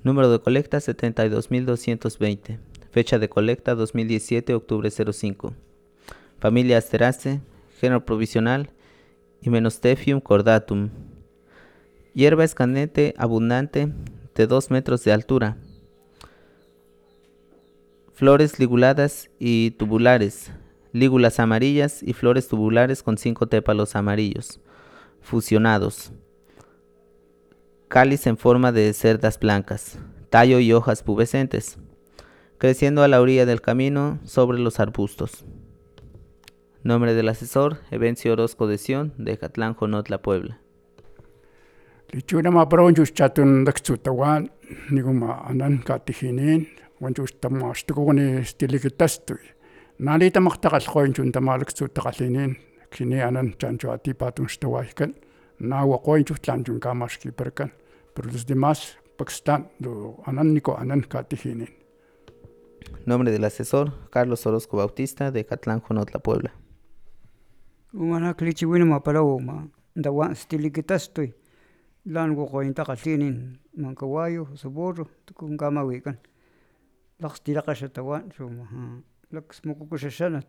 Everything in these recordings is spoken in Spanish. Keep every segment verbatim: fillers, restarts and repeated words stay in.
Número de colecta setenta y dos mil doscientos veinte. Fecha de colecta dos mil diecisiete, octubre cero cinco. Familia Asteraceae, género provisional Hymenostephium cordatum. Hierba escandente abundante de dos metros de altura. Flores liguladas y tubulares. Lígulas amarillas y flores tubulares con cinco tépalos amarillos, fusionados. Cáliz en forma de cerdas blancas. Tallo y hojas pubescentes. Creciendo a la orilla del camino sobre los arbustos. Nombre del asesor, Evencio Orozco de Sion, de Catlán, Jonotla, Puebla. Lichuna ma bronjus chatun daksutawan niguma anan katihinin wanjus tamastukuni stilikitastui. Nali tamaktakal koinjun tamalaksutakallinin kini anan chanchuati patun stawaikan. Nawa koinjus tlanjun kamaski perkan. Pero los demás Pakistán do anan niko anan katihinin. Nombre del asesor, Carlos Orozco Bautista, de Catlán, Jonotla, Puebla. Umana klichiwina ma palawma dawan stilikitastui. Lango ko inta kalinin man kawayo sa boro tukung kamawikan laks tira ka sa tawan so laks mokukushasanat.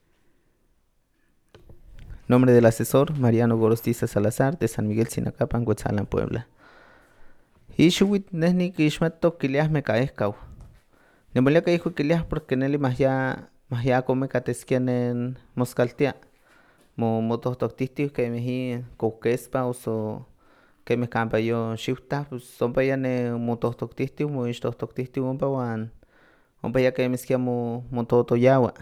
Nombre del asesor, Mariano Gorostiza Salazar, de San Miguel Sinacapan, Huetzalan, Puebla. Ishuwit nehni kishmato kiliah me kaeskau. Nemolia ka hijo kiliah porque neli mahya mahya come kateskian en moskaltia. Mo motohtoktistiu que mehi kokespa oso que me campa yo shifta pues son pa ya ne motohtoktistiu mo ishtohtoktistiu ompa wan ompa ya que miskia mo mototo yawa.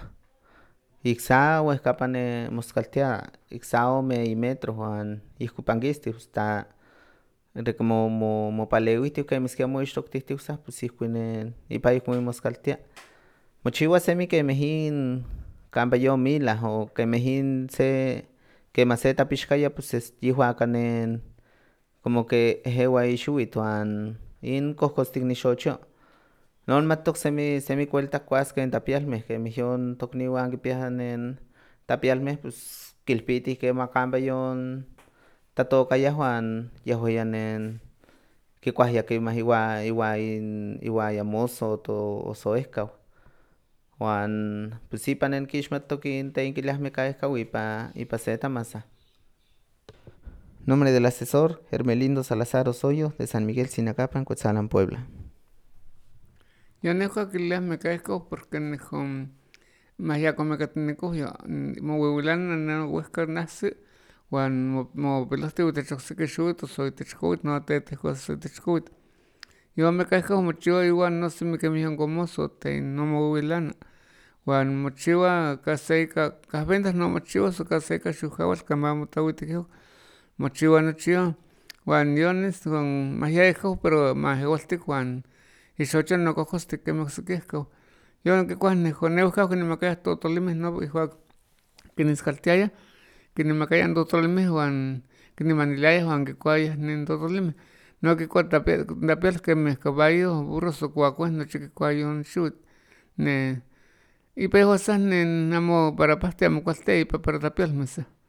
Iksa o escapa ne moskaltia iksa me y metro wan ihkupangistiu sta de como mo mo paleuistiu que miskia mo ishtoktistiu sa pues ihkuinen ipa ihkui moskaltia. Mochiwa semi que mehin campa yo mila o que mehin se que maceta pishkaya pues es yihuakanen como que ejewa ishuit wan in kohkostiknixocho. Non matok semi semi kuelta kuaska en tapialmeh que mijon tokniwan kipiahan en tapialmeh pues kilpiti que makamba yon tatokayah wan yahuayan en kikuahya kimah iwa iwa in iwa yamoso to osoehkau. Wan pues ipa nen kixmatok in teinkiliahmeh kaehkau ipa ipa se tamasa. Nombre del asesor, Hermelindo Salazar Osoyo, de San Miguel Sinacapan, Cuetzalan, Puebla. Yo nejo kiliah me kaehkau porque nejo mahya come katineko yo mo wewilan na weskar nasi wan mo peloste utechokse shuit so itechkowit no te techkos itechkowit. Yo me kaehkau mochiwa igual no se me que mijon gomoso te no mo wewilana. Wan mochiwa kaseika kasventas no mochiwa so kaseika shuhawal kamamotawitikejo. Mochiwa no chiwa wan yones con mahyaeko pero mahewaltik wan ishocho no kokostik que mexikeko. Yo no que cuan nejo neuja que ni me cae totolimeh no igual que ni escaltiaya que ni me caían totolimeh wan que ni manilaya wan que cuayas ni totolimeh. No que cuan tapiel tapiel que me caballo burros o cuacuas no chique cuayon shoot ne y pejo san en amo para paste amo cuaste y para tapiel mesa.